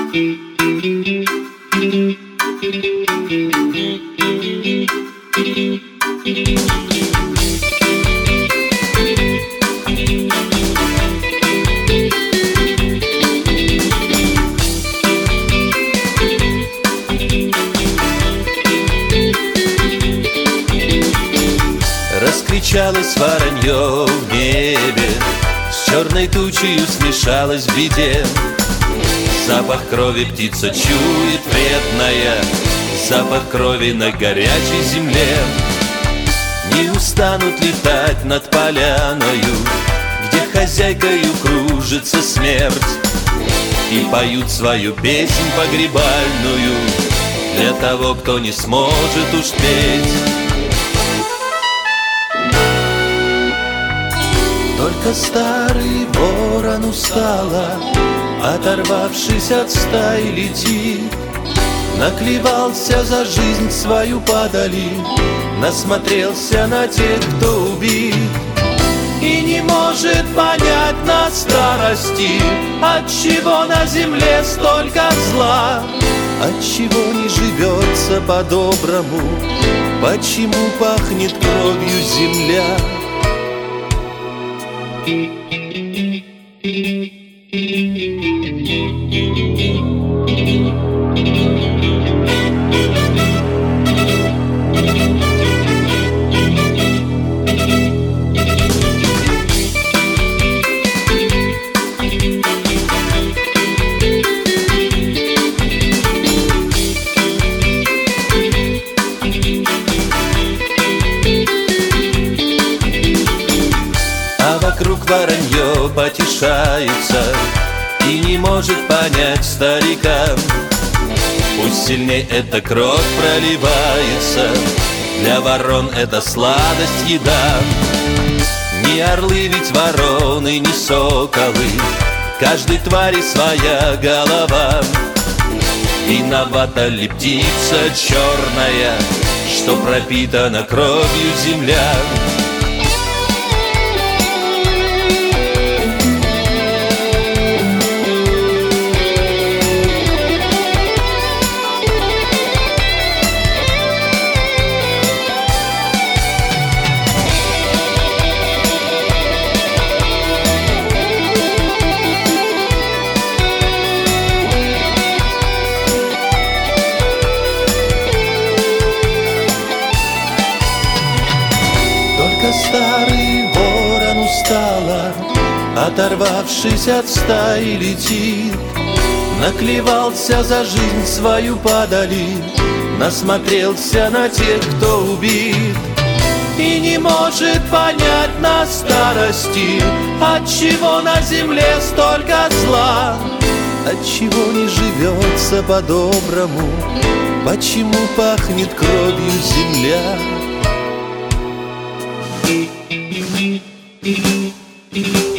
Раскричалось воронье в небе, с черной тучею смешалось в беде. Запах крови птица чует вредная, запах крови на горячей земле. Не устанут летать над поляною, где хозяйкою кружится смерть, и поют свою песнь погребальную для того, кто не сможет уж петь. Только старый ворон устало, оторвавшись от стаи, летит. Наклевался за жизнь свою подали, насмотрелся на тех, кто убит. И не может понять на старости, отчего на земле столько зла, отчего не живется по-доброму, почему пахнет кровью земля. Вокруг воронье потешается и не может понять старика. Пусть сильней эта кровь проливается, для ворон это сладость, еда. Не орлы ведь вороны, не соколы, каждой твари своя голова. Виновата ли птица черная, что пропитана кровью земля? Старый ворон устало, оторвавшись от стаи, летит. Наклевался за жизнь свою подали, насмотрелся на тех, кто убит. И не может понять на старости, отчего на земле столько зла, отчего не живется по-доброму, почему пахнет кровью земля. Thank you.